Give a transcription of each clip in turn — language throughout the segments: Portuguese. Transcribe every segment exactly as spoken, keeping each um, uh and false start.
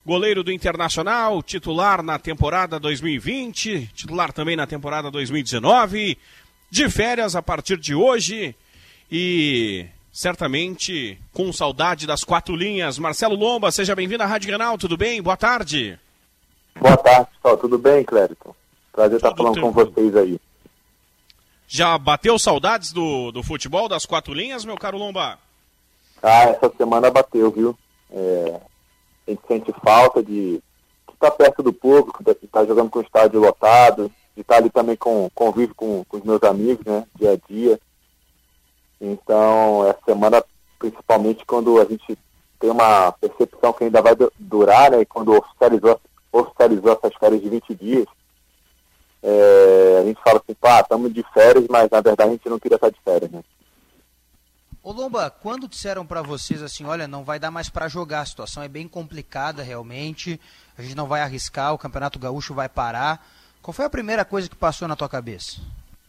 goleiro do Internacional, titular na temporada dois mil e vinte, titular também na temporada dois mil e dezenove, de férias a partir de hoje e certamente com saudade das quatro linhas. Marcelo Lomba, seja bem-vindo à Rádio Grenal, tudo bem? Boa tarde. Boa tarde, pessoal, tudo bem, Clérito? Prazer estar falando tempo. com vocês aí. Já bateu saudades do, do futebol, das quatro linhas, meu caro Lomba? Ah, essa semana bateu, viu? É, a gente sente falta de estar perto do público, de estar jogando com o estádio lotado, de estar ali também com convívio com, com os meus amigos, né, dia a dia. Então, essa semana, principalmente quando a gente tem uma percepção que ainda vai durar, né, e quando oficializou, oficializou essas férias de vinte dias, é, a gente fala assim, pá, estamos de férias, mas na verdade a gente não queria estar de férias, né? Ô Lomba, quando disseram pra vocês assim, olha, não vai dar mais pra jogar, a situação é bem complicada realmente, a gente não vai arriscar, o Campeonato Gaúcho vai parar, qual foi a primeira coisa que passou na tua cabeça?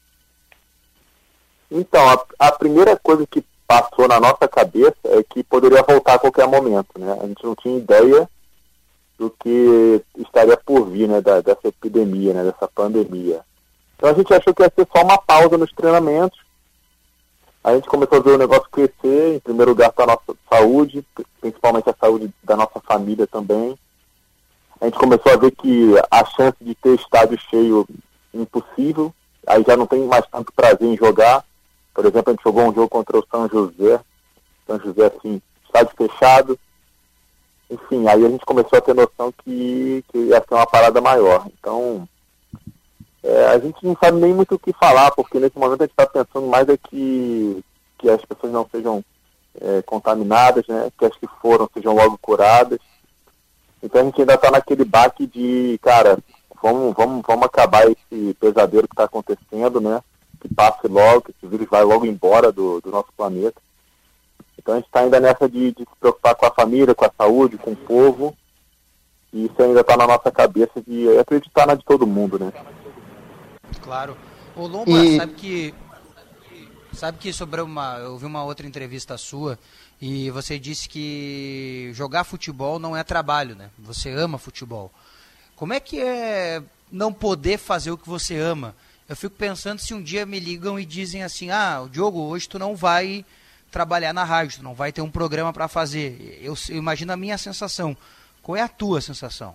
Então, a, a primeira coisa que passou na nossa cabeça é que poderia voltar a qualquer momento, né? A gente não tinha ideia do que estaria por vir, né, da, dessa epidemia, né, dessa pandemia. Então a gente achou que ia ser só uma pausa nos treinamentos. A gente começou a ver o negócio crescer, em primeiro lugar para a nossa saúde, principalmente a saúde da nossa família também. A gente começou a ver que a chance de ter estádio cheio impossível, aí já não tem mais tanto prazer em jogar. Por exemplo, a gente jogou um jogo contra o São José, São José assim, estádio fechado. Enfim, aí a gente começou a ter noção que, que ia ser uma parada maior. Então, é, a gente não sabe nem muito o que falar, porque nesse momento a gente está pensando mais é que, que as pessoas não sejam é, contaminadas, né? Que as que foram sejam logo curadas. Então a gente ainda está naquele baque de, cara, vamos, vamos, vamos acabar esse pesadelo que está acontecendo, né? Que passe logo, que esse vírus vai logo embora do, do nosso planeta. Então a gente está ainda nessa de, de se preocupar com a família, com a saúde, com o povo. E isso ainda está na nossa cabeça de acreditar na de todo mundo, né? Claro. Ô Lomba, e... sabe que sabe que sobre uma, eu vi uma outra entrevista sua e você disse que jogar futebol não é trabalho, né? Você ama futebol. Como é que é não poder fazer o que você ama? Eu fico pensando se um dia me ligam e dizem assim, ah, Diogo, hoje tu não vai trabalhar na rádio, tu não vai ter um programa para fazer. Eu, eu imagino a minha sensação. Qual é a tua sensação?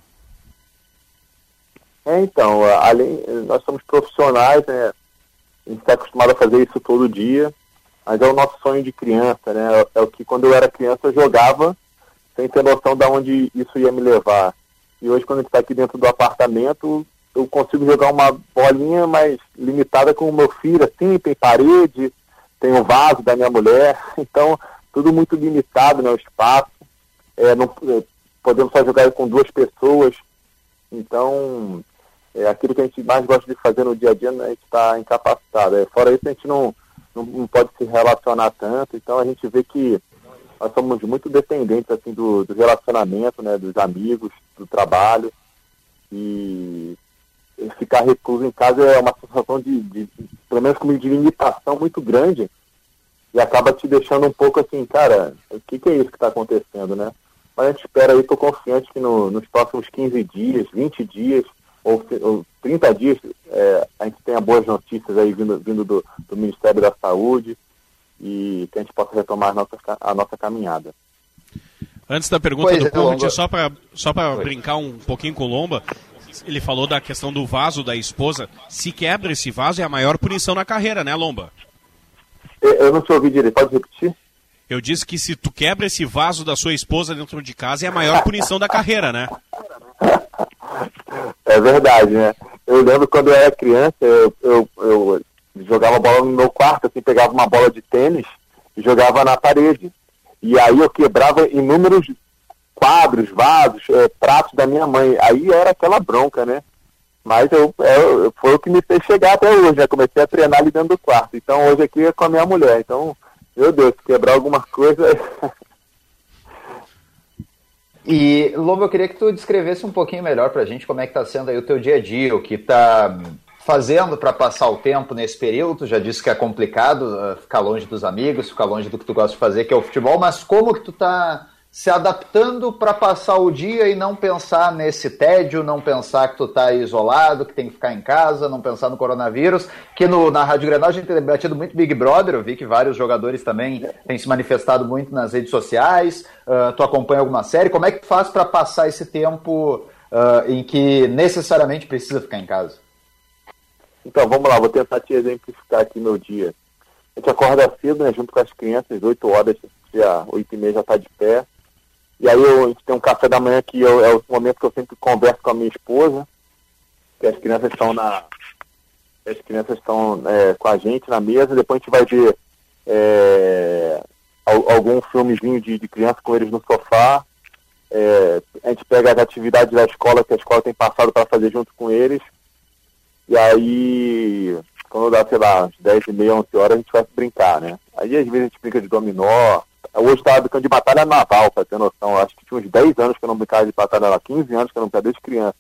É, então, além, nós somos profissionais, né? A gente está acostumado a fazer isso todo dia, mas é o nosso sonho de criança, né? É o que quando eu era criança eu jogava sem ter noção de onde isso ia me levar. E hoje, quando a gente está aqui dentro do apartamento, eu consigo jogar uma bolinha mais limitada com o meu filho, assim, tem parede, tem o vaso da minha mulher, então tudo muito limitado, né, o espaço, é, não, é, podemos só jogar com duas pessoas, então é, aquilo que a gente mais gosta de fazer no dia a dia, né, a gente está incapacitado, é, fora isso a gente não, não, não pode se relacionar tanto, então a gente vê que nós somos muito dependentes assim, do, do relacionamento, né, dos amigos, do trabalho, e ficar recluso em casa é uma sensação de, de, pelo menos comigo, de limitação muito grande, e acaba te deixando um pouco assim, cara, o que, que é isso que está acontecendo, né? Mas a gente espera aí, estou confiante que no, nos próximos quinze dias, vinte dias, ou, ou trinta dias, é, a gente tenha boas notícias aí vindo, vindo do, do Ministério da Saúde, e que a gente possa retomar a nossa, a nossa caminhada. Antes da pergunta pois do é, Conde, só para só para brincar um pouquinho com o Lomba, ele falou da questão do vaso da esposa. Se quebra esse vaso, é a maior punição na carreira, né, Lomba? Eu não te ouvi direito, pode repetir? Eu disse que se tu quebra esse vaso da sua esposa dentro de casa, é a maior punição da carreira, né? É verdade, né? Eu lembro quando eu era criança, eu, eu, eu jogava bola no meu quarto, assim, pegava uma bola de tênis e jogava na parede. E aí eu quebrava inúmeros quadros, vasos, é, pratos da minha mãe. Aí era aquela bronca, né? Mas eu, é, foi o que me fez chegar até hoje, né? Comecei a treinar ali dentro do quarto. Então hoje aqui é com a minha mulher. Então, meu Deus, se quebrar alguma coisa... E, Lomba, eu queria que tu descrevesse um pouquinho melhor pra gente como é que tá sendo aí o teu dia a dia, o que tá fazendo para passar o tempo nesse período. Tu já disse que é complicado uh, ficar longe dos amigos, ficar longe do que tu gosta de fazer, que é o futebol, mas como que tu tá se adaptando para passar o dia e não pensar nesse tédio, não pensar que tu tá isolado, que tem que ficar em casa, não pensar no coronavírus, que no, na Rádio Grenal a gente tem debatido muito Big Brother, eu vi que vários jogadores também têm se manifestado muito nas redes sociais, uh, tu acompanha alguma série, como é que tu faz para passar esse tempo uh, em que necessariamente precisa ficar em casa? Então, vamos lá, vou tentar te exemplificar aqui meu dia. A gente acorda cedo, né, junto com as crianças, oito horas, já oito e meia já está de pé. E aí eu, a gente tem um café da manhã que eu, é o momento que eu sempre converso com a minha esposa, que as crianças estão na. As crianças estão é, com a gente na mesa, depois a gente vai ver é, algum filmezinho de, de criança com eles no sofá. É, a gente pega as atividades da escola que a escola tem passado para fazer junto com eles. E aí, quando dá, sei lá, dez e meia, onze horas, a gente vai brincar, né? Aí às vezes a gente brinca de dominó. Hoje estava brincando de batalha naval, para ter noção. Eu acho que tinha uns dez anos que eu não brincava de batalha naval, quinze anos que eu não brincava desde criança.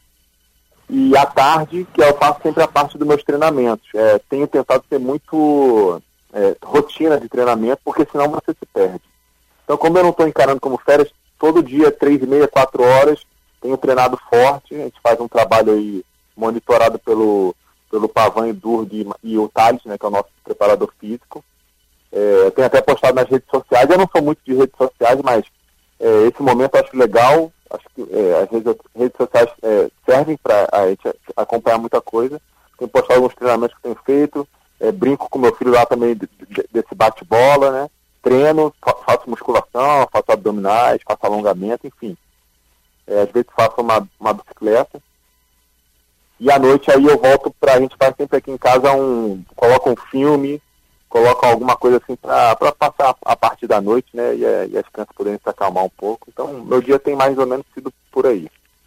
E à tarde, que eu faço sempre a parte dos meus treinamentos. É, tenho tentado ser muito é, rotina de treinamento, porque senão você se perde. Então, como eu não estou encarando como férias, todo dia, três e meia, quatro horas, tenho treinado forte. A gente faz um trabalho aí monitorado pelo, pelo Pavan e Durg e o Thales, né, que é o nosso preparador físico. É, eu tenho até postado nas redes sociais. Eu não sou muito de redes sociais, mas é, esse momento eu acho legal. Acho que é, as redes, redes sociais é, servem para a gente acompanhar muita coisa. Tenho postado alguns treinamentos que tenho feito. É, brinco com meu filho lá também de, de, desse bate-bola, né? Treino, faço musculação, faço abdominais, faço alongamento, enfim. É, às vezes faço uma, uma bicicleta. E à noite aí eu volto para a gente faz sempre aqui em casa um coloca um filme, coloca alguma coisa assim para passar a parte da noite, né, e, e as crianças poderem se acalmar um pouco. Então, meu dia tem mais ou menos sido por aí.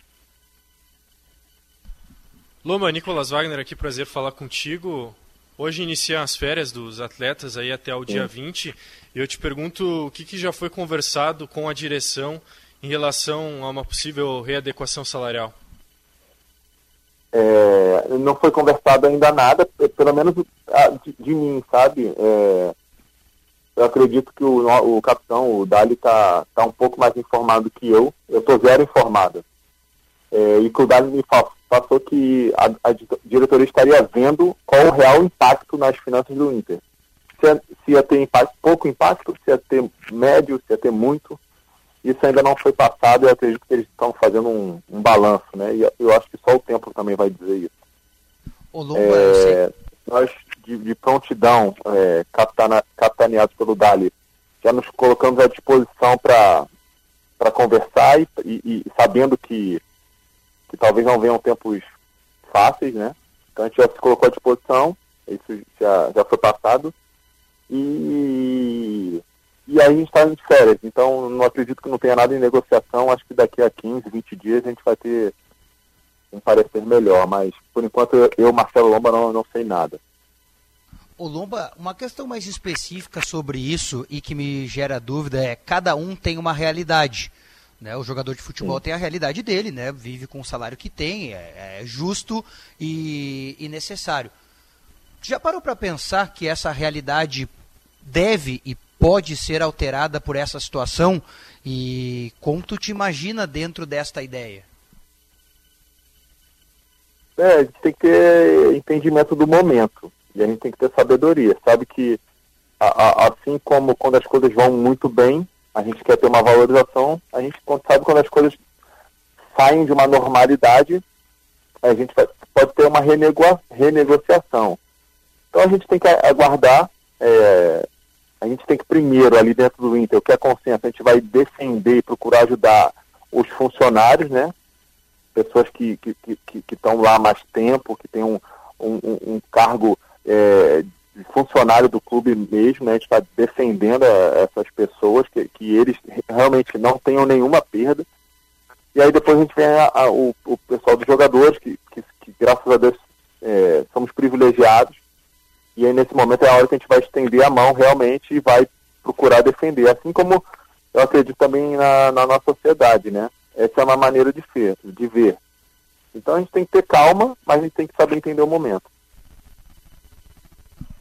Loma, Nicolas Wagner aqui, prazer falar contigo. Hoje iniciam as férias dos atletas aí até o dia vinte, e eu te pergunto o que, que já foi conversado com a direção em relação a uma possível readequação salarial. É, não foi conversado ainda nada, pelo menos de, de mim, sabe? É, eu acredito que o, o capitão, o Dali, está tá um pouco mais informado que eu. Eu estou zero informado. É, e que o Dali me passou que a, a diretoria estaria vendo qual o real impacto nas finanças do Inter. Se ia, se ia ter impacto, pouco impacto, se ia ter médio, se ia ter muito. Isso ainda não foi passado e eu acredito que eles estão fazendo um, um balanço, né? E eu acho que só o tempo também vai dizer isso. Ô, Lomba, eu sei. É, nós, de, de prontidão, é, capitana, capitaneados pelo Dali, já nos colocamos à disposição para conversar e, e, e sabendo que, que talvez não venham tempos fáceis, né? Então a gente já se colocou à disposição, isso já, já foi passado. E... E aí a gente está em férias, então não acredito que não tenha nada em negociação. Acho que daqui a quinze, vinte dias a gente vai ter um parecer melhor, mas por enquanto eu, eu Marcelo Lomba, não, não sei nada. Ô Lomba, uma questão mais específica sobre isso e que me gera dúvida é, cada um tem uma realidade, né? O jogador de futebol Sim. tem a realidade dele, né? Vive com o salário que tem, é, é justo e, e necessário. Já parou para pensar que essa realidade deve e pode ser alterada por essa situação? E como tu te imagina dentro desta ideia? É, a gente tem que ter entendimento do momento. E a gente tem que ter sabedoria. Sabe que, a, a, assim como quando as coisas vão muito bem, a gente quer ter uma valorização, a gente sabe quando as coisas saem de uma normalidade, a gente vai, pode ter uma renego, renegociação. Então a gente tem que aguardar. É, A gente tem que primeiro, ali dentro do Inter, o que é consenso, a gente vai defender e procurar ajudar os funcionários, né? Pessoas que estão que, que, que lá há mais tempo, que têm um, um, um cargo é, de funcionário do clube mesmo, né? A gente está defendendo a, essas pessoas, que, que eles realmente não tenham nenhuma perda. E aí depois a gente vem a, a, o, o pessoal dos jogadores, que, que, que graças a Deus é, somos privilegiados. E aí, nesse momento, é a hora que a gente vai estender a mão realmente e vai procurar defender. Assim como eu acredito também na, na nossa sociedade, né? Essa é uma maneira de ver, de ver. Então, a gente tem que ter calma, mas a gente tem que saber entender o momento.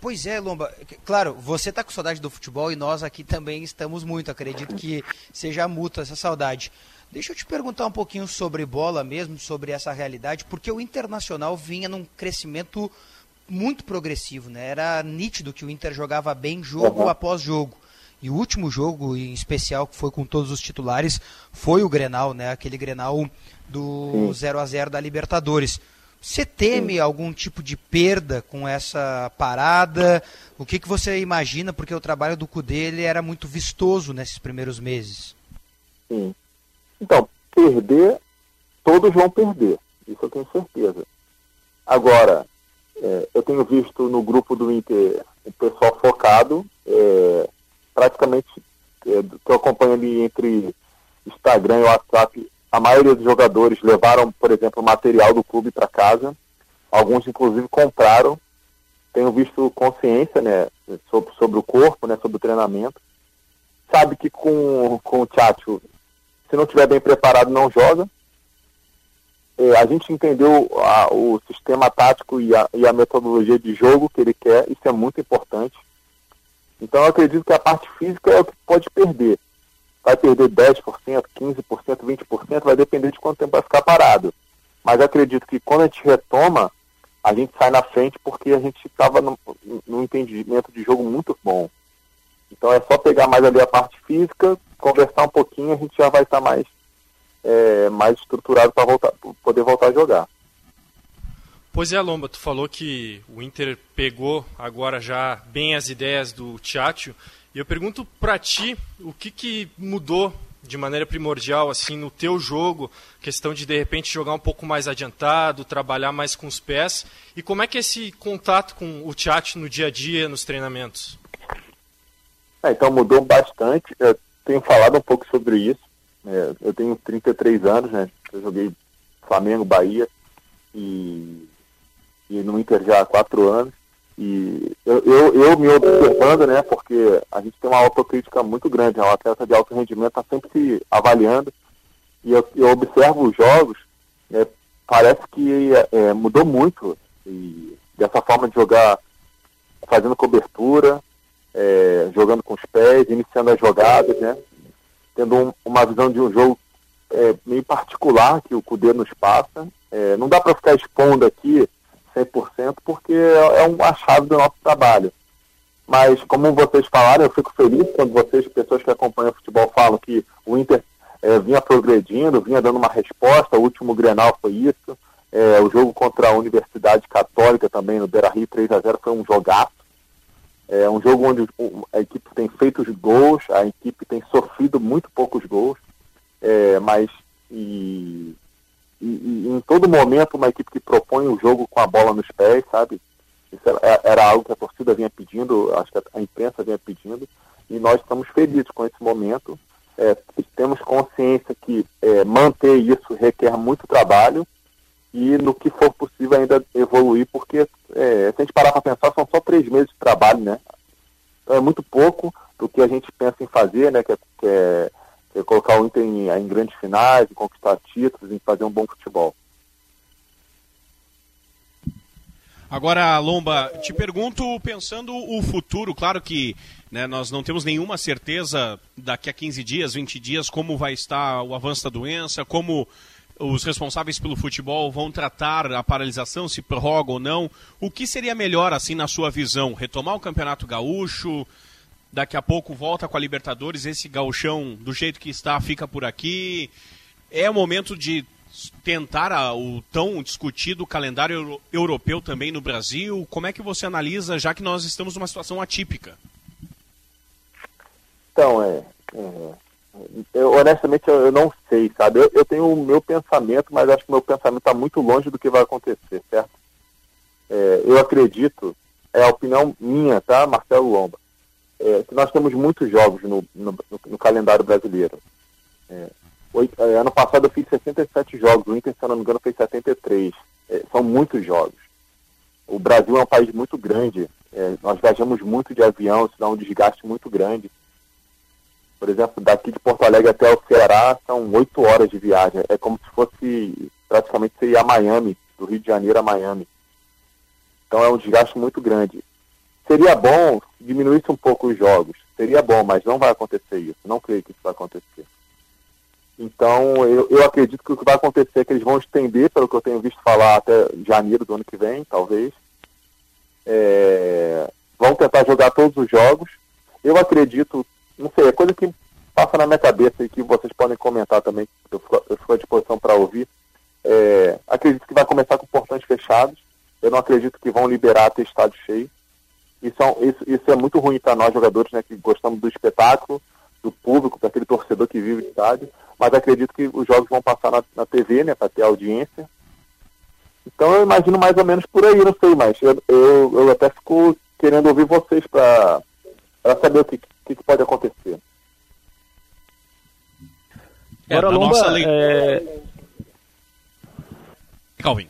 Pois é, Lomba. Claro, você está com saudade do futebol e nós aqui também estamos muito. Acredito que seja mútua essa saudade. Deixa eu te perguntar um pouquinho sobre bola mesmo, sobre essa realidade, porque o Internacional vinha num crescimento muito progressivo, né? Era nítido que o Inter jogava bem jogo uhum. após jogo. E o último jogo, em especial, que foi com todos os titulares, foi o Grenal, né? Aquele Grenal do zero a zero da Libertadores. Você teme Sim. algum tipo de perda com essa parada? O que, que você imagina? Porque o trabalho do Cudê ele era muito vistoso nesses primeiros meses. Sim. Então, perder, todos vão perder. Isso eu tenho certeza. Agora, é, eu tenho visto no grupo do Inter o pessoal focado, é, praticamente, é, que eu acompanho ali entre Instagram e WhatsApp, a maioria dos jogadores levaram, por exemplo, material do clube para casa. Alguns, inclusive, compraram. Tenho visto consciência, né, sobre, sobre o corpo, né, sobre o treinamento. Sabe que com, com o Tchatcho, se não estiver bem preparado, não joga. É, a gente entendeu a, o sistema tático e a, e a metodologia de jogo que ele quer. Isso é muito importante. Então, eu acredito que a parte física é o que pode perder. Vai perder dez por cento, quinze por cento, vinte por cento, vai depender de quanto tempo vai ficar parado. Mas acredito que quando a gente retoma, a gente sai na frente porque a gente estava num entendimento de jogo muito bom. Então é só pegar mais ali a parte física, conversar um pouquinho, a gente já vai estar mais, é, mais estruturado para voltar, poder voltar a jogar. Pois é, Lomba, tu falou que o Inter pegou agora já bem as ideias do Tchatcho. E eu pergunto para ti, o que, que mudou de maneira primordial assim no teu jogo, questão de de repente jogar um pouco mais adiantado, trabalhar mais com os pés, e como é que é esse contato com o Tchatcho no dia a dia, nos treinamentos? É, então mudou bastante, eu tenho falado um pouco sobre isso, é, eu tenho trinta e três anos, né, eu joguei Flamengo, Bahia e, e no Inter já há quatro anos. E eu, eu, eu me observando, né, porque a gente tem uma autocrítica muito grande, né, o atleta de alto rendimento está sempre se avaliando, e eu, eu observo os jogos, né, parece que é, mudou muito, e dessa forma de jogar, fazendo cobertura, é, jogando com os pés, iniciando as jogadas, né, tendo um, uma visão de um jogo é, meio particular que o Cudê nos passa. É, não dá para ficar expondo aqui cem por cento, porque é um achado do nosso trabalho. Mas, como vocês falaram, eu fico feliz quando vocês, pessoas que acompanham o futebol, falam que o Inter é, vinha progredindo, vinha dando uma resposta. O último Grenal foi isso. É, o jogo contra a Universidade Católica também, no Beira-Rio, três a zero, foi um jogaço. É um jogo onde a equipe tem feito os gols, a equipe tem sofrido muito poucos gols, é, mas... E, E, e em todo momento uma equipe que propõe o jogo com a bola nos pés, sabe? Isso era, era algo que a torcida vinha pedindo, acho que a imprensa vinha pedindo, e nós estamos felizes com esse momento. É, temos consciência que é, manter isso requer muito trabalho e no que for possível ainda evoluir, porque é, se a gente parar para pensar, são só três meses de trabalho, né? Então é muito pouco do que a gente pensa em fazer, né? Que é, que é É colocar o Inter em, em grandes finais, em conquistar títulos, em fazer um bom futebol. Agora, Lomba, te pergunto, pensando o futuro, claro que né, nós não temos nenhuma certeza daqui a quinze dias, vinte dias, como vai estar o avanço da doença, como os responsáveis pelo futebol vão tratar a paralisação, se prorroga ou não. O que seria melhor, assim, na sua visão? Retomar o Campeonato Gaúcho? Daqui a pouco volta com a Libertadores, esse gauchão do jeito que está fica por aqui. É o momento de tentar a, o tão discutido calendário euro, europeu também no Brasil. Como é que você analisa, já que nós estamos numa situação atípica? Então, é, é eu, honestamente eu, eu não sei, sabe? Eu, eu tenho o meu pensamento, mas acho que o meu pensamento está muito longe do que vai acontecer, certo? É, eu acredito, é a opinião minha, tá, Marcelo Lomba? É, que nós temos muitos jogos no, no, no calendário brasileiro. É, oito, é, ano passado eu fiz sessenta e sete jogos, o Inter, se eu não me engano, fez setenta e três. É, são muitos jogos. O Brasil é um país muito grande, é, nós viajamos muito de avião, isso dá um desgaste muito grande. Por exemplo, daqui de Porto Alegre até o Ceará são oito horas de viagem. É como se fosse, praticamente seria a Miami, do Rio de Janeiro a Miami. Então é um desgaste muito grande. seria bom se diminuísse um pouco os jogos. Seria bom, mas não vai acontecer isso. Não creio que isso vai acontecer. Então, eu, eu acredito que o que vai acontecer é que eles vão estender, pelo que eu tenho visto falar, até janeiro do ano que vem, talvez. É, vão tentar jogar todos os jogos. Eu acredito, não sei, é coisa que passa na minha cabeça e que vocês podem comentar também, eu fico, eu fico à disposição para ouvir. É, acredito que vai começar com portões fechados. Eu não acredito que vão liberar ter estádio cheio. Isso, isso, isso é muito ruim para nós jogadores, né, que gostamos do espetáculo, do público, para aquele torcedor que vive no estádio. Mas acredito que os jogos vão passar na, na T V, né, para ter audiência. Então eu imagino mais ou menos por aí, não sei, mas eu, eu, eu até fico querendo ouvir vocês para saber o que, que, que pode acontecer. É, Agora, Lomba, nossa lei... é... Calvin.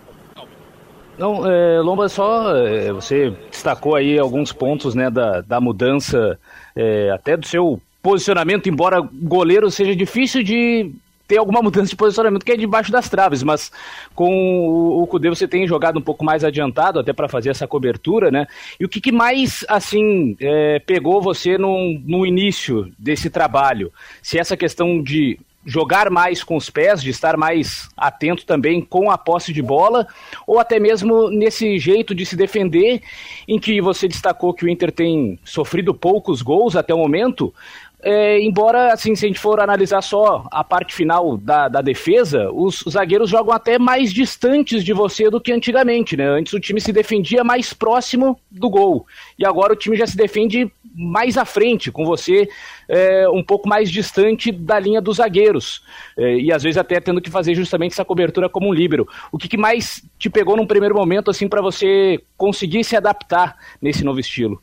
Não, é, Lomba, só é, você destacou aí alguns pontos, né, da, da mudança, é, até do seu posicionamento, embora goleiro seja difícil de ter alguma mudança de posicionamento, que é debaixo das traves, mas com o, o Cudê você tem jogado um pouco mais adiantado, até para fazer essa cobertura, né? E o que, que mais, assim, é, pegou você no, no início desse trabalho? Se essa questão de jogar mais com os pés, de estar mais atento também com a posse de bola, ou até mesmo nesse jeito de se defender, em que você destacou que o Inter tem sofrido poucos gols até o momento. É, embora, assim, se a gente for analisar só a parte final da, da defesa, os, os zagueiros jogam até mais distantes de você do que antigamente, né? Antes o time se defendia mais próximo do gol, e agora o time já se defende mais à frente, com você é, um pouco mais distante da linha dos zagueiros, é, e às vezes até tendo que fazer justamente essa cobertura como um líbero. O que, que mais te pegou num primeiro momento, assim, para você conseguir se adaptar nesse novo estilo?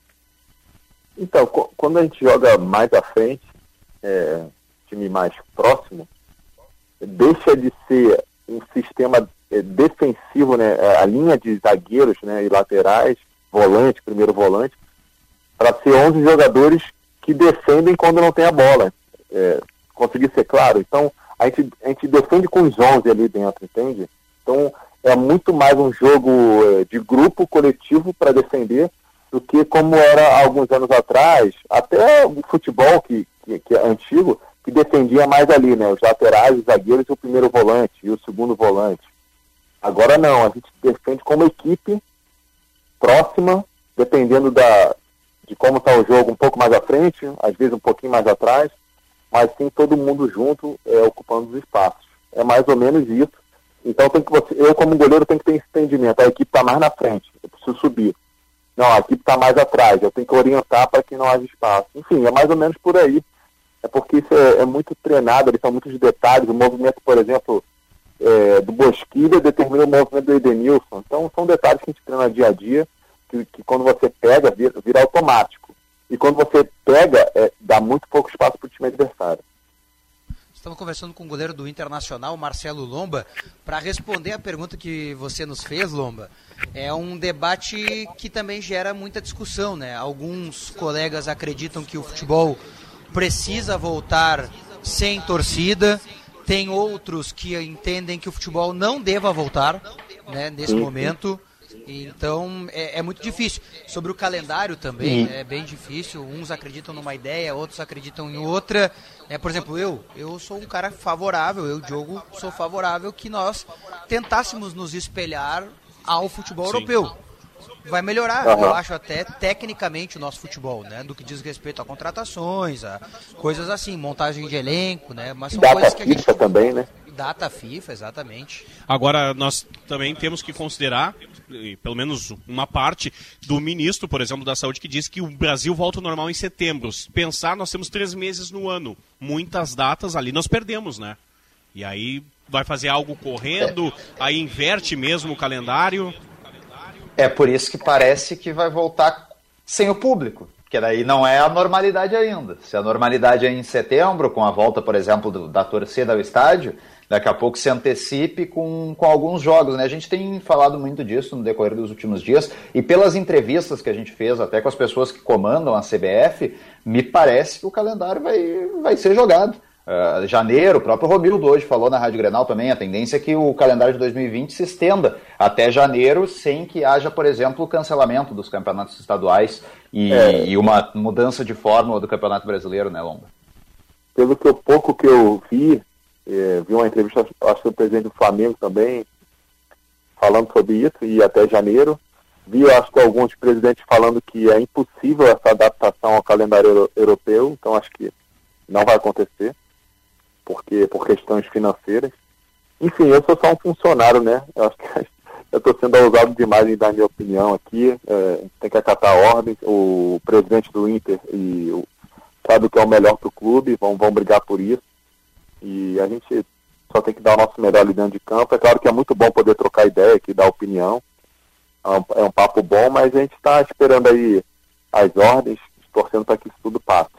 Então, quando a gente joga mais à frente, é, time mais próximo, deixa de ser um sistema é, defensivo, né, a linha de zagueiros, né, e laterais, volante, primeiro volante, para ser onze jogadores que defendem quando não tem a bola. É, conseguir ser claro? Então, a gente, a gente defende com os onze ali dentro, entende? Então, é muito mais um jogo é, de grupo coletivo para defender, do que como era há alguns anos atrás, até o futebol que, que, que é antigo, que defendia mais ali, né? Os laterais, os zagueiros e o primeiro volante, e o segundo volante. Agora não, a gente defende como equipe próxima, dependendo da, de como está o jogo, um pouco mais à frente, às vezes um pouquinho mais atrás, mas sim todo mundo junto, é, ocupando os espaços. É mais ou menos isso. Então tem que você, eu como goleiro tenho que ter esse entendimento, a equipe está mais na frente, eu preciso subir. Não, a equipe está mais atrás, eu tenho que orientar para que não haja espaço. Enfim, é mais ou menos por aí. É porque isso é, é muito treinado, eles são muitos detalhes. O movimento, por exemplo, é, do Bosquilha determina o movimento do Edenilson. Então, são detalhes que a gente treina dia a dia, que, que quando você pega, vira, vira automático. E quando você pega, é, dá muito pouco espaço para o time adversário. Estamos conversando com o goleiro do Internacional, Marcelo Lomba, para responder a pergunta que você nos fez, Lomba. É um debate que também gera muita discussão, né? Alguns colegas acreditam que o futebol precisa voltar sem torcida, tem outros que entendem que o futebol não deva voltar, né, nesse momento. Então é, é muito difícil. Sobre o calendário também, é bem difícil. Uns acreditam numa ideia, outros acreditam em outra. É, por exemplo, eu, eu sou um cara favorável, eu, Diogo, sou favorável que nós tentássemos nos espelhar ao futebol Sim. europeu. Vai melhorar, uhum. eu acho, até tecnicamente o nosso futebol, né? Do que diz respeito a contratações, a coisas assim, montagem de elenco, né? Mas são Data coisas que a gente... FIFA também, né? Data FIFA, exatamente. Agora, nós também temos que considerar, pelo menos uma parte, do ministro, por exemplo, da Saúde, que diz que o Brasil volta ao normal em setembro. Pensar, nós temos três meses no ano. Muitas datas ali nós perdemos, né? E aí vai fazer algo correndo, é. aí inverte mesmo o calendário. É por isso que parece que vai voltar sem o público. Porque daí não é a normalidade ainda. Se a normalidade é em setembro, com a volta, por exemplo, do, da torcida ao estádio, daqui a pouco se antecipe com, com alguns jogos, né? A gente tem falado muito disso no decorrer dos últimos dias, e pelas entrevistas que a gente fez até com as pessoas que comandam a C B F, me parece que o calendário vai, vai ser jogado. Uh, janeiro, o próprio Romildo hoje falou na Rádio Grenal também, a tendência é que o calendário de dois mil e vinte se estenda até janeiro, sem que haja, por exemplo, o cancelamento dos campeonatos estaduais e, é. e uma mudança de fórmula do Campeonato Brasileiro, né, Lomba? Pelo que eu, pouco que eu vi, é, vi uma entrevista, acho que o presidente do Flamengo também, falando sobre isso, e até janeiro. Vi, acho que alguns presidentes falando que é impossível essa adaptação ao calendário euro- europeu, então acho que não vai acontecer. Porque, por questões financeiras. Enfim, eu sou só um funcionário, né? Eu acho que eu estou sendo ousado demais em dar minha opinião aqui. É, tem que acatar ordens. O presidente do Inter e o, sabe o que é o melhor para o clube, vão, vão brigar por isso. E a gente só tem que dar o nosso melhor ali dentro de campo. É claro que é muito bom poder trocar ideia aqui, dar opinião. É um, é um papo bom, mas a gente está esperando aí as ordens, torcendo para que isso tudo passe.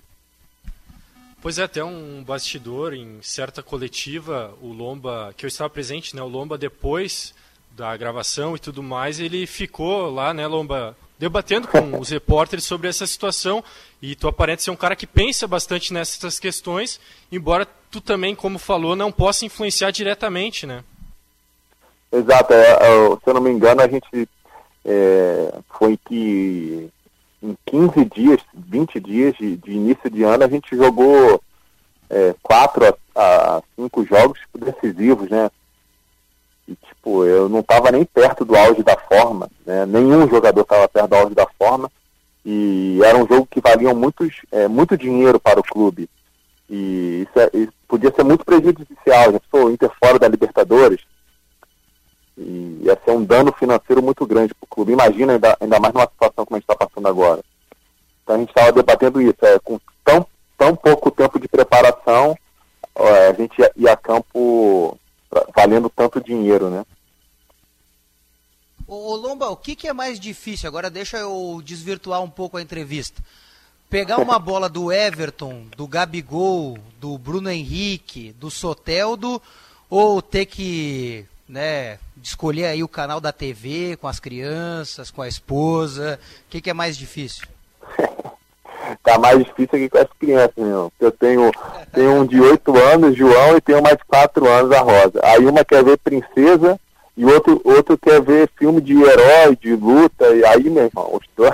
Pois é, até um bastidor em certa coletiva, o Lomba, que eu estava presente, né, o Lomba depois da gravação e tudo mais, ele ficou lá, né, Lomba, debatendo com os repórteres sobre essa situação, e tu aparenta ser um cara que pensa bastante nessas questões, embora tu também, como falou, não possa influenciar diretamente, né? Exato, é, é, se eu não me engano, a gente é, foi que em quinze dias, vinte dias de, de início de ano, a gente jogou é, quatro a cinco jogos decisivos, né? E, tipo, eu não estava nem perto do auge da forma, né? Nenhum jogador estava perto do auge da forma, e era um jogo que valia muitos, é, muito dinheiro para o clube. E isso, é, isso podia ser muito prejudicial, já pensou, o Inter fora da Libertadores, e ia ser um dano financeiro muito grande para o clube. Imagina, ainda, ainda mais numa situação como a gente está passando agora. Então a gente estava debatendo isso, é, com tão, tão pouco tempo de preparação, é, a gente ia, ia a campo valendo tanto dinheiro, né? Ô, ô Lomba, o que, que é mais difícil? Agora deixa eu desvirtuar um pouco a entrevista. Pegar uma bola do Everton, do Gabigol, do Bruno Henrique, do Soteldo, ou ter que, né, escolher aí o canal da T V com as crianças, com a esposa? O que, que é mais difícil? Tá mais difícil aqui com as crianças, meu. Eu tenho, tenho um de oito anos, João, e tenho mais de quatro anos, a Rosa. Aí uma quer ver princesa e outro, outro quer ver filme de herói, de luta, e aí, meu irmão, os dois...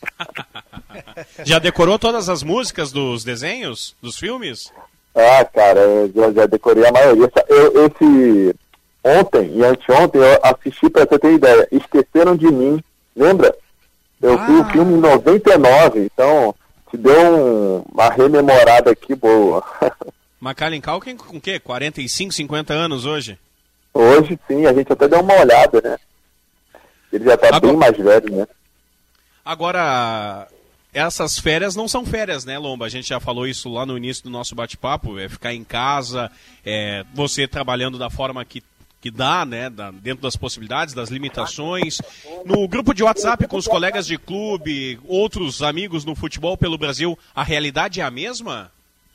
Já decorou todas as músicas dos desenhos, dos filmes? Ah, cara, eu já, já decorei a maioria. Eu, esse... Ontem e anteontem eu assisti, pra você ter ideia, Esqueceram de Mim, lembra? Eu ah. vi o filme em noventa e nove, então te deu um, uma rememorada aqui boa. Macaulay Culkin com o quê? quarenta e cinco, cinquenta anos hoje? Hoje sim, a gente até deu uma olhada, né? Ele já tá Agora... bem mais velho, né? Agora, essas férias não são férias, né, Lomba? A gente já falou isso lá no início do nosso bate-papo, é ficar em casa, é, você trabalhando da forma que que dá, né, dentro das possibilidades, das limitações. No grupo de WhatsApp com os colegas de clube, outros amigos no futebol pelo Brasil, a realidade é a mesma?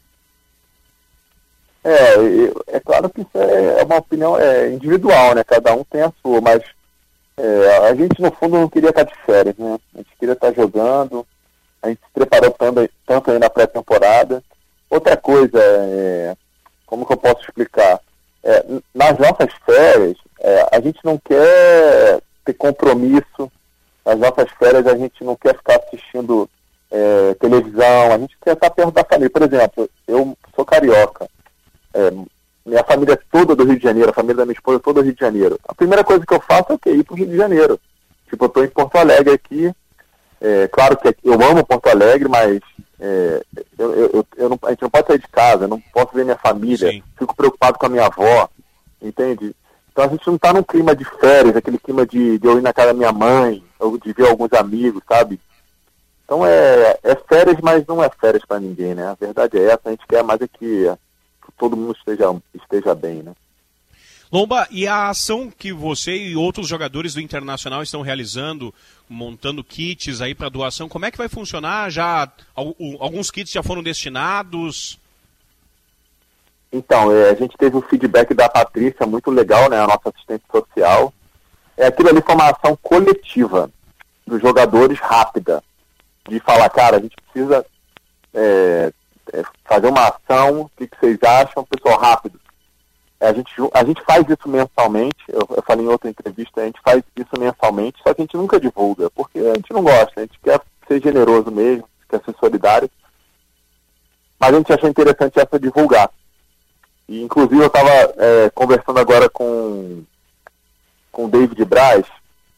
É, é claro que isso é uma opinião é, individual, né, cada um tem a sua, mas é, a gente no fundo não queria estar de férias, né, a gente queria estar jogando, a gente se preparou tanto, tanto aí na pré-temporada. Outra coisa, é, como que eu posso explicar? É, nas nossas férias, é, a gente não quer ter compromisso, nas nossas férias a gente não quer ficar assistindo é, televisão, a gente quer estar perto da família. Por exemplo, eu sou carioca, é, minha família é toda do Rio de Janeiro, a família da minha esposa é toda do Rio de Janeiro. A primeira coisa que eu faço é o quê? Ir para o Rio de Janeiro. Tipo, eu estou em Porto Alegre aqui, é, claro que eu amo Porto Alegre, mas é, eu, eu, eu não, a gente não pode sair de casa, eu não posso ver minha família, Sim. Fico preocupado com a minha avó, entende? Então a gente não está num clima de férias, aquele clima de, de eu ir na casa da minha mãe, ou de ver alguns amigos, sabe? Então é, é férias, mas não é férias para ninguém, né? A verdade é essa, a gente quer mais é que, que todo mundo esteja, esteja bem, né? Lomba, e a ação que você e outros jogadores do Internacional estão realizando, montando kits aí para doação, como é que vai funcionar? Já alguns kits já foram destinados? Então, é, a gente teve o feedback da Patrícia, muito legal, né, a nossa assistente social. É, aquilo ali foi uma ação coletiva dos jogadores, rápida, de falar, cara, a gente precisa é, é, fazer uma ação, o que, que vocês acham, pessoal, rápido. A gente, a gente faz isso mensalmente, eu, eu falei em outra entrevista, a gente faz isso mensalmente, só que a gente nunca divulga, porque a gente não gosta, a gente quer ser generoso mesmo, quer ser solidário, mas a gente achou interessante essa divulgar. E, inclusive, eu estava é, conversando agora com, com o David Braz,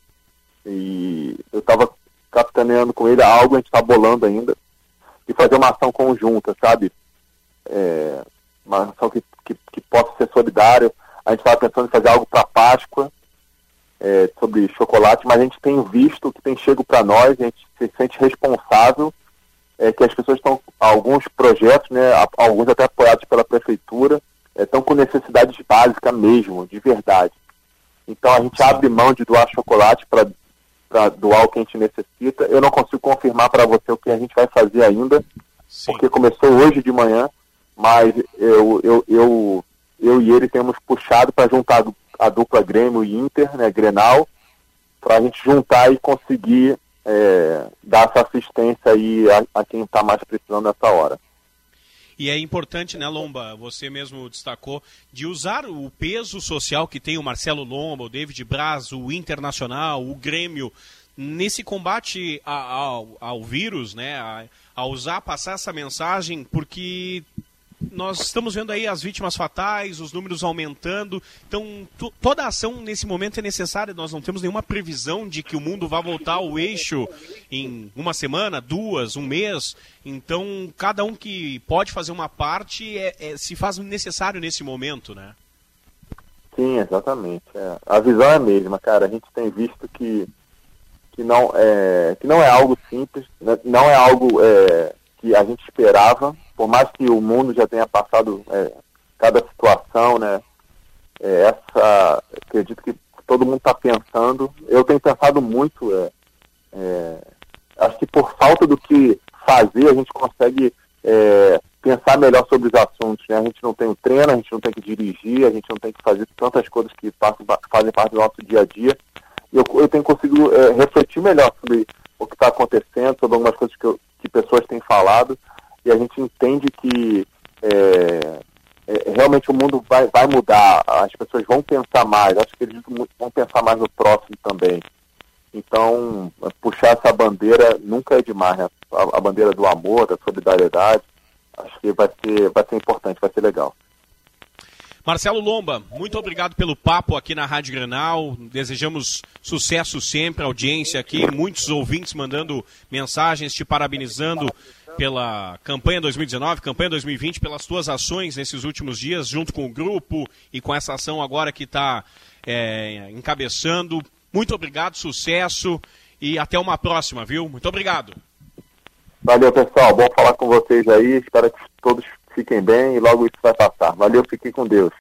e eu estava capitaneando com ele algo, a gente está bolando ainda, e fazer uma ação conjunta, sabe? É, uma ação que, que, que possa ser solidária. A gente estava pensando em fazer algo para Páscoa, é, sobre chocolate, mas a gente tem visto que tem chego para nós, a gente se sente responsável, é, que as pessoas estão, alguns projetos, né, alguns até apoiados pela prefeitura, é, estão com necessidades básicas mesmo, de verdade. Então a gente abre mão de doar chocolate para para doar o que a gente necessita. Eu não consigo confirmar para você o que a gente vai fazer ainda, Sim. porque começou hoje de manhã, mas eu, eu, eu, eu e ele temos puxado para juntar a dupla Grêmio e Inter, né, Grenal, para a gente juntar e conseguir é, dar essa assistência aí a, a quem está mais precisando nessa hora. E é importante, né, Lomba, você mesmo destacou, de usar o peso social que tem o Marcelo Lomba, o David Braz, o Internacional, o Grêmio, nesse combate a, a, ao, ao vírus, né, a, a usar, passar essa mensagem, porque nós estamos vendo aí as vítimas fatais, os números aumentando, então to, toda a ação nesse momento é necessária, nós não temos nenhuma previsão de que o mundo vá voltar ao eixo em uma semana, duas, um mês, então cada um que pode fazer uma parte é, é, se faz necessário nesse momento, né? Sim, exatamente. É. A visão é a mesma, cara, a gente tem visto que, que, não, é, que não é algo simples, não é algo é, que a gente esperava, por mais que o mundo já tenha passado é, cada situação, né, é, essa, acredito que todo mundo está pensando, eu tenho pensado muito, é, é, acho que por falta do que fazer, a gente consegue é, pensar melhor sobre os assuntos, né, a gente não tem o treino, a gente não tem que dirigir, a gente não tem que fazer tantas coisas que passam, fazem parte do nosso dia a dia, e eu, eu tenho conseguido é, refletir melhor sobre o que está acontecendo, sobre algumas coisas que, eu, que pessoas têm falado, e a gente entende que é, é, realmente o mundo vai, vai mudar, as pessoas vão pensar mais, acho que eles vão pensar mais no próximo também. Então, puxar essa bandeira nunca é demais, né? A, a bandeira do amor, da solidariedade, acho que vai ser, vai ser importante, vai ser legal. Marcelo Lomba, muito obrigado pelo papo aqui na Rádio Grenal, desejamos sucesso sempre, audiência aqui, muitos ouvintes mandando mensagens, te parabenizando pela campanha dois mil e dezenove, campanha dois mil e vinte, pelas tuas ações nesses últimos dias, junto com o grupo e com essa ação agora que está é, encabeçando. Muito obrigado, sucesso e até uma próxima, viu? Muito obrigado. Valeu, pessoal. Bom falar com vocês aí. Espero que todos fiquem bem e logo isso vai passar. Valeu, fiquem com Deus.